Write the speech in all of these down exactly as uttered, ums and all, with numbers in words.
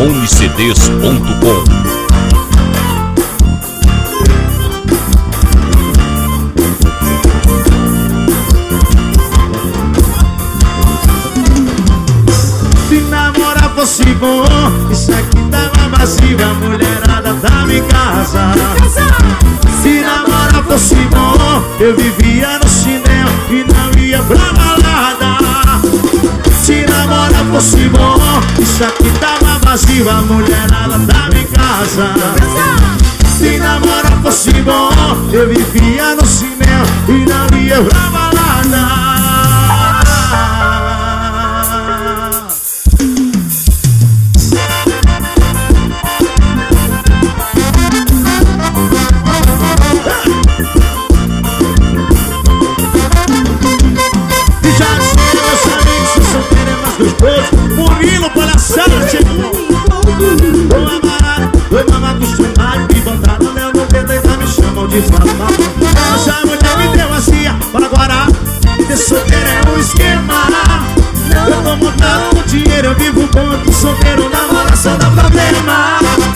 home c d s ponto com. Se namorar fosse bom, isso aqui tava vazio, a mulherada tava em casa. Se namorar fosse bom, eu vivia no cinema e não ia pra balada. Se namorar fosse bom, isso aqui tava vazio, a mulherada tava em casa. Se namorar fosse bom, eu vivia no cinema e não ia pra balada. Murilo, palhaçada, chegou. Tô amarado, tô mal acostumado. Me botaram no meu dedo e ainda me chamam de Fafá. Essa mulher me deu azia, agora ter solteiro é um esquema. Eu tô montado no dinheiro, eu vivo ponto. Solteiro, namora, só dá problema.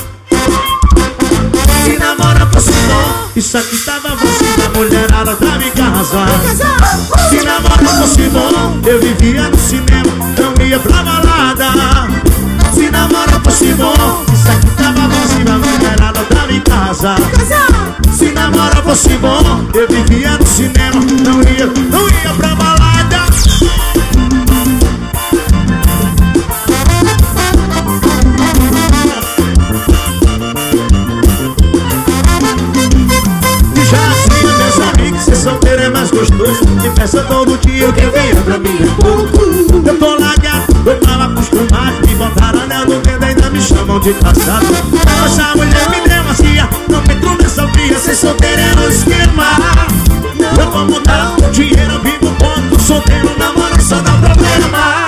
Se namora fosse bom, isso aqui tava vazio, a mulherada tava em casa. Se namora fosse bom, eu vivia no cinema, não ia pra balada. Se namora fosse bom, isso aqui tava vazio, a mulherada tava em casa. Se namora fosse bom, eu vivia no cinema, não ia, não ia pra balada. Solteiro é mais gostoso, me peça todo dia o que venha pra mim é pouco. Eu tô largado, eu tava acostumado, me botaram anel no dedo e ainda me chamam de casado. Essa mulher me deu macia, não entro nessa fria, ser solteiro é no esquema. Eu tô mudando, dinheiro eu vivo ponto, solteiro namora só dá problema.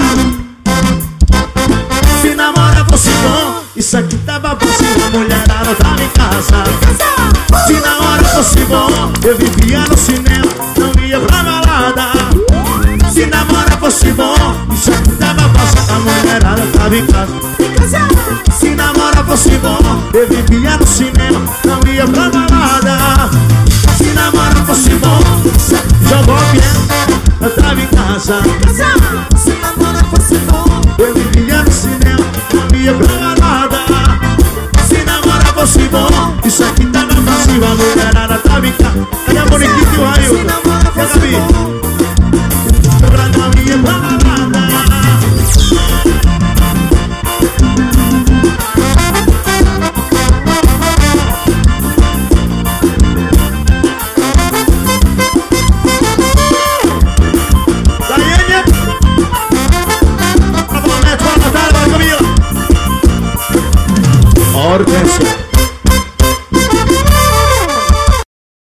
Se namora fosse bom, isso aqui tava vazio, a mulherada tava em casa. Se namora fosse bom, eu vivia no cinema, não ia pra balada. Se namora fosse bom, isso aqui tava vazio, a mulherada tava em casa. Se namora fosse bom, eu vivia no cinema, não ia pra balada. Se namora fosse bom, jogou piano, eu tava em casa. Se namora fosse bom, eu vivia no cinema, não ia pra balada. Se namora fosse bom, isso aqui tava vazio, a mulherada tava em casa. Cadê a Boniquita e o Raio? E a Gabi? Eu pra não ia pra balada. Daiane! Pra Valonete, para a batalha, para a Camila! Hortência!